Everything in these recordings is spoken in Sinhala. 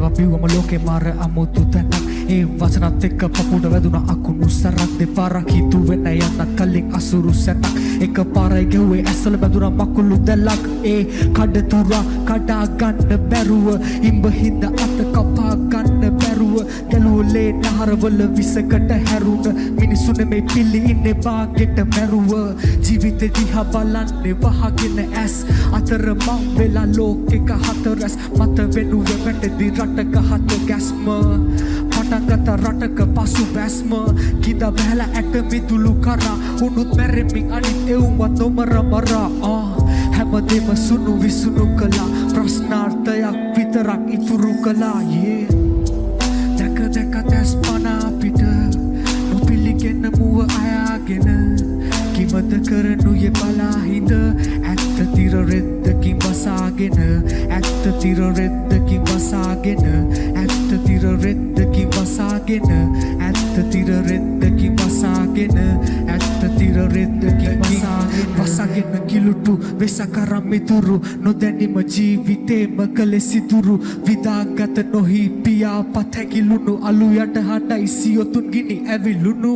බිව්වම ලෝකේ මාර අමුතු තැනක් ඒ වචනත් එක්ක පපුඩ වැදුන අකුණු සරක් දෙපාරක් හිතුවෙන්න යන්නත් කලින් අසුරු සැතක් එක පාරයි ගැව්වේ ඇසල බැදුන මකුළු දැල්ලක් ඒ කඩතුරා කඩා ගන්න බැරුව ඉඹ හිඳ අත කපා ගන්න බැරුව ගැලුවලේ නහරවල විසකට හැරුණ මිනිසුනේ මේ පිළි ඉන්නේ බාගෙට මැරුව ජීවිතේ දිහා බලන්නේ වහගෙන ඇස් අතර මං වෙලා ලෝකෙක හතරස් මත වෙනුවේ වැටදි රටක හත ගැස්ම පටන්ගත රටක පසු බැස්ම කිද බැල ඇට මිදුළු කරා උනුත් මැරෙමින් අනිත් එවුන්වත් නොමර මරා හැමදේම සුණු විසුණු කළා ප්‍රශ්නාර්ථයක් විතරක් ඉතුරු කළා දැක දැක දැස් පන අපිට නොපිළිගෙන මුව අයාගෙන කිමද කරනුයේ බලාහිඳ ඇත්ත තිර රෙද්දකින් වසාගෙන ඇත්ත තිර රෙද්දකින් වසාගෙන ඇත්ත තිර රෙද්දකින් වසාගෙන ඇත්ත තිර රෙද්දකින් වසාගෙන ඇත්ත තිර රෙද්දකින් වසාගෙන කිලුටු වෙසකරම් මිතුරු නොදැනීම ජීවිතේම කලේ සිදුරු විදාගත නොහි පියාපත් හැකිලුණු අලු යට හටයි සියොතුන් ගිනි ඇවිලුණු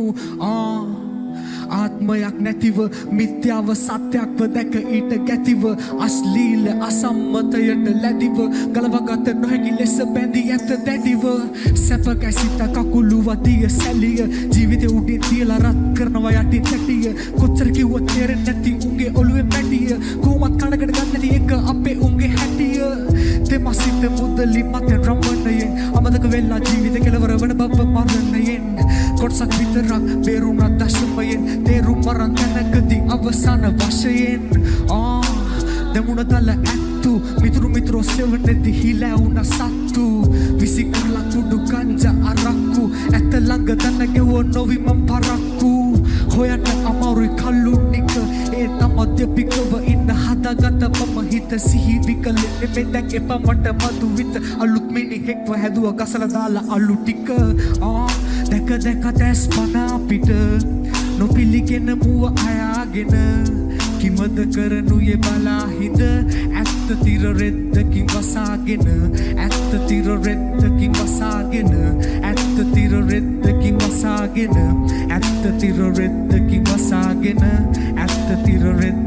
ආත්මයක් නැතිව මිත්‍යාව සත්‍යක්ව දැක ඊට ගැතිව අශ්ලීල අසම්මතයට ලැබිව ගලවගත නොහැකි ලෙස බැඳී ඇත දැඩිව සැප කැසිත කකුළු වදිය සැලිය ජීවිතේ උඩින් තියලා රත් කරනවා යටින් තැටිය කොච්චර කිව්වත් තේරෙන්නේ නැති උන්ගේ ඔළුවේ පැටිය කොහොමත් කඩකට ගන්න නැති එක අපේ උන්ගේ හැටිය තෙමසිත මුදලි මත රමණයෙන් අමතක වෙලා ජීවිත කෙලවර වන බව මරණයෙන් කොටසක් විතරක් බේරුණා දශමයෙන් තේරුම් මරන් තැනකදී අවසාන වශයෙන් දෙමුණ දල ඇත්තු මිතුරු සෙවනෙදි හිලා වුණ සත්තු විසි කරලා තුඩු ගංජා අරක්කු ඇත ළඟ දන්න ගෙව නොවි මම පරක්කු හොයන්න අමාරුයි කල්ලුනික ඒ තමත්ය පිකව ඉන්න හදාගත මම හිත සිහි විකලෙ නෙමෙයි දැන් එපා මට මතු විත අලුත් මිනිහෙක්ව හැදුවා ගසලා දාලා අලු ටික දැක දැක දැස් පන අපිට නොපිළිගෙන මුව අයාගෙන කිමද කරනුයේ බලාහිඳ ඇත්ත තිර රෙද්දකින් වසාගෙන ඇත්ත තිර රෙද්දකින් වසාගෙන ඇත්ත තිර රෙද්දකින් වසාගෙන ඇත්ත තිර රෙද්දකින් වසාගෙන ඇත්ත තිර රෙද්ද